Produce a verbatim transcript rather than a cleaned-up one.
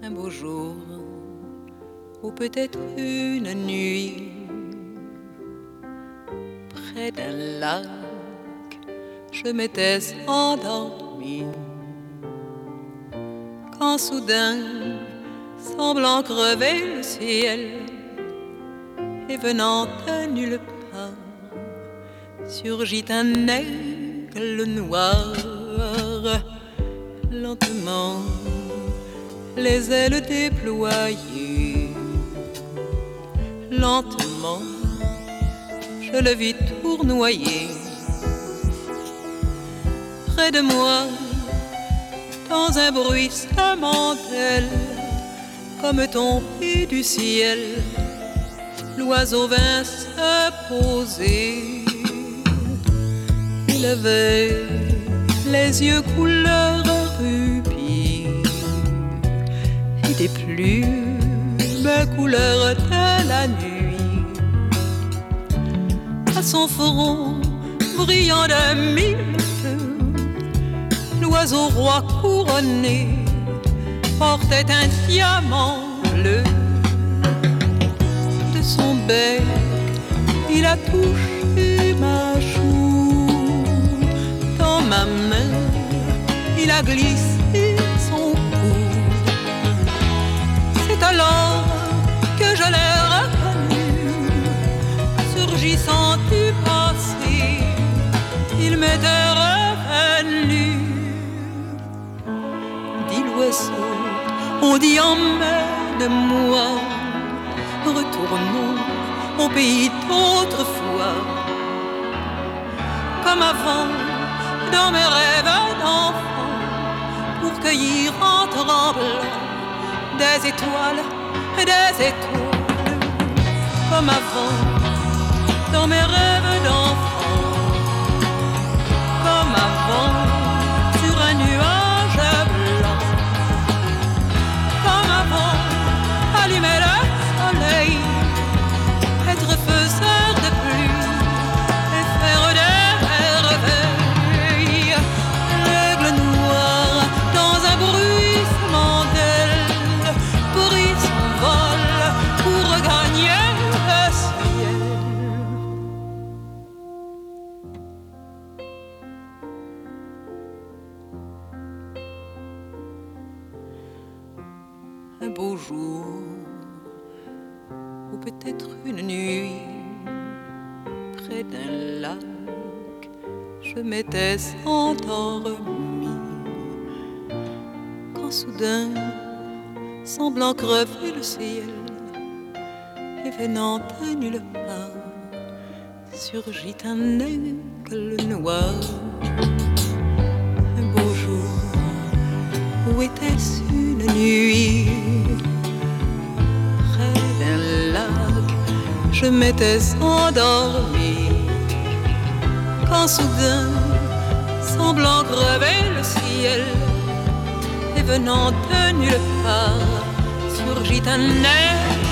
Un beau jour, ou peut-être une nuit, près d'un lac, je m'étais endormie. Quand soudain, semblant crever le ciel, et venant de nulle part, surgit un aigle noir. Lentement, les ailes déployées, lentement, je le vis tournoyer. Près de moi, dans un bruissement d'ailes, comme tombé du ciel, l'oiseau vint se poser. Il avait les yeux couleur rubis et des plumes couleur de la nuit. À son front brillant de mille feux, l'oiseau roi couronné portait un diamant bleu. De son bec, il a touché ma joue. Dans ma main, il a glissé son cou. C'est alors que je l'ai reconnu, surgissant du passé, il m'était revenu. Dit l'oiseau, on dit emmène-moi, retournons au pays d'autrefois. Comme avant, dans mes rêves d'enfant, pour cueillir en tremblant des étoiles, des étoiles. Comme avant, dans mes rêves d'enfant, comme avant, sur un nuage blanc. Comme avant, allumer le soleil, être faiseur de pluie et faire des merveilles. L'aigle noir dans un bruissement d'ailes prit son vol pour regagner le ciel. Un beau jour, ou peut-être une nuit, près d'un lac, je m'étais endormie. Quand soudain, semblant crever le ciel, et venant de nulle part, surgit un aigle noir. Un beau jour, où était-ce une nuit? Près d'un lac, je m'étais endormie. Quand soudain, semblant crever le ciel, et venant de nulle part, surgit un aigle